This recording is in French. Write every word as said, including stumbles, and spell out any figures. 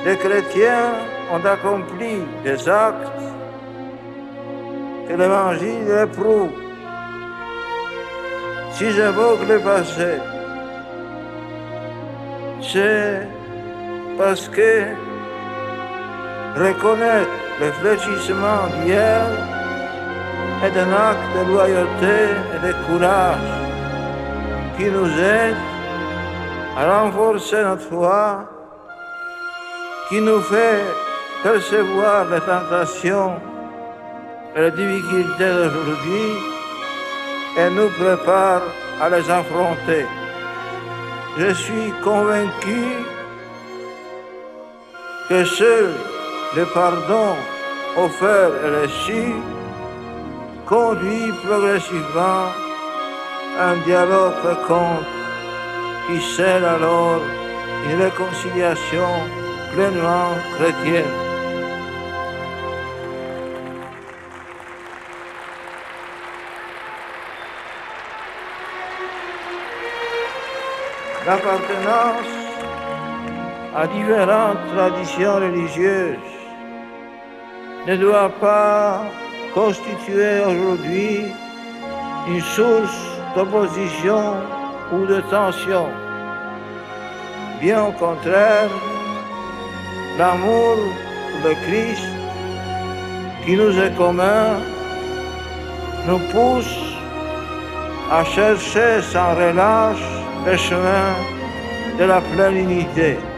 les chrétiens ont accompli des actes que l'Évangile éprouve. Si j'évoque le passé, c'est parce que reconnaître le fléchissement d'hier est un acte de loyauté et de courage qui nous aide à renforcer notre foi, qui nous fait percevoir les tentations et les difficultés d'aujourd'hui et nous prépare à les affronter. Je suis convaincu que seul le pardon offert et reçu conduit progressivement à un dialogue fécond qui scelle alors une réconciliation pleinement chrétienne. L'appartenance à différentes traditions religieuses ne doit pas constituer aujourd'hui une source d'opposition ou de tension. Bien au contraire, l'amour pour le Christ qui nous est commun nous pousse à chercher sans relâche le chemin de la pleine unité.